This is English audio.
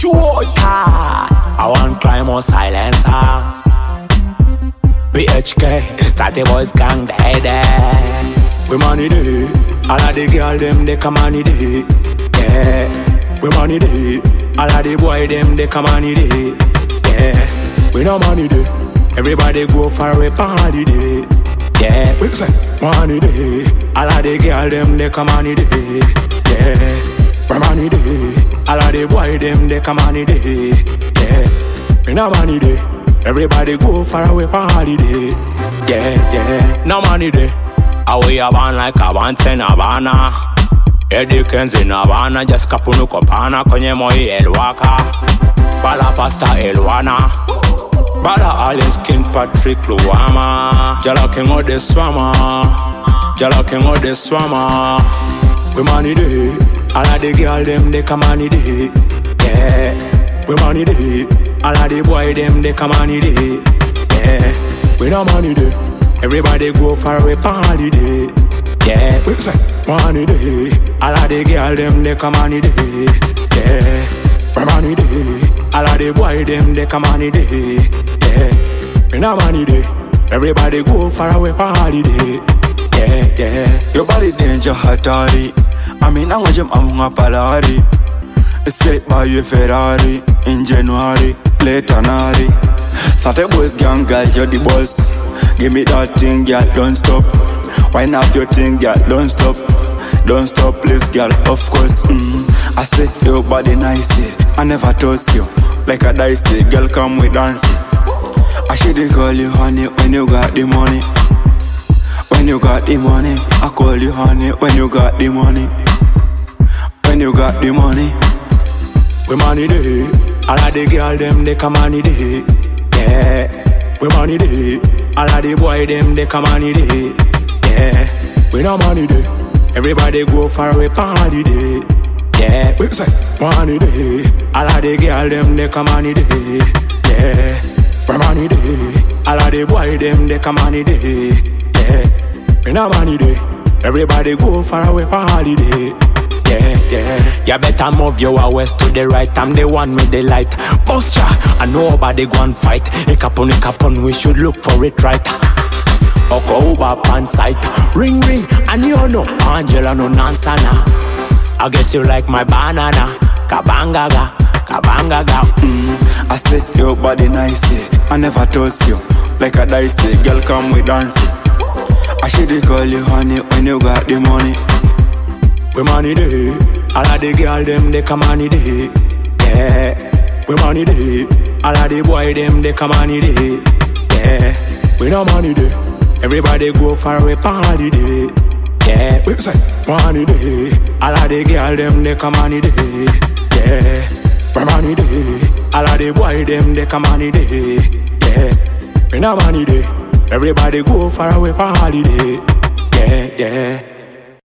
Shoot I want climb on silencer. BHK, that the boys gang dead. We money day, all of the girl them they come on day. Yeah, we money day, all of the boy them they come on day. Yeah, we no money day, everybody go for a party day. Yeah, we say money day, all of the girl them they come on day. Yeah, we money day, all of the boy them they come on day. Yeah, we no money day, everybody go for a party day. Yeah, no money day. Away a van like a once in Havana. Eddie Kenz in Havana. Just kapunu kopana kwenye moi elwaka. Bala pasta elwana. Bala Allen King Patrick Luama. Jala King of the Swama. Jala King of the Swama. We money day. All of the girl them they come on day. Yeah. We money day. All of the boy them they come on day. Yeah. We no money day. Everybody go for a party day. Yeah, we say money day. All of the girl them they come on day. Yeah, we money day. All of the boy them they come on day. Yeah, we no money day. Everybody go for a party day. Yeah. Your body danger hatari. I mean I'm a palari. Set by your Ferrari in January, late January. 30 boys gang girl, you're the boss. Give me that thing, girl, don't stop. Wind up your thing, girl, don't stop. Don't stop, please, girl, of course. I say your body nice, yeah. I never toss you like a dicey. Girl, come with dancing. I shouldn't call you honey when you got the money. When you got the money, I call you honey when you got the money. When you got the money. We money day. All of the girl them they come on day. Yeah. We money day. All of the boy them they come on day. Yeah. We no money day. Everybody go for a party day. Yeah. We say money day. All of the girl them they come on day. Yeah. We money day. All of the boy them they come on day. Yeah. We no money day. Everybody go for a party day. Yeah. You better move your west to the right. I'm the one with the light. Posture, and nobody go and fight. Ikapon, we should look for it right. Oko uba pan sight. Ring, and you know Angela no nansana. I guess you like my banana. Kabangaga. I say your body nice, yeah. I never toss you like a dicey. Girl, come with dancing. I should call you honey when you got the money. We money day. All of the girl them they come on day. Yeah. We money day. All of the boy them they come on day. Yeah. We no money day. Everybody go for a party day. Yeah. We say money day. All of the girl them they come on day. Yeah. We money day. All of the boy them they come on day. Yeah. We no money day. Everybody go for a party day. Yeah.